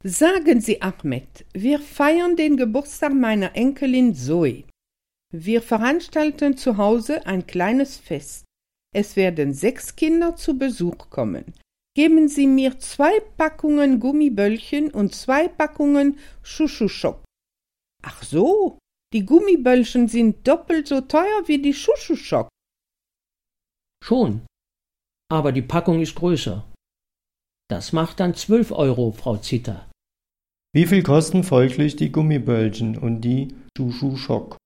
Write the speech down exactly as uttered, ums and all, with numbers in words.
Sagen Sie, Ahmed, wir feiern den Geburtstag meiner Enkelin Zoe. Wir veranstalten zu Hause ein kleines Fest. Es werden sechs Kinder zu Besuch kommen. Geben Sie mir zwei Packungen Gummiböllchen und zwei Packungen Schuschuschok. Ach so, die Gummiböllchen sind doppelt so teuer wie die Schuschuschok. Schon, aber die Packung ist größer. Das macht dann zwölf Euro, Frau Zitter. Wie viel kosten folglich die Gummiböllchen und die Schuschuschok?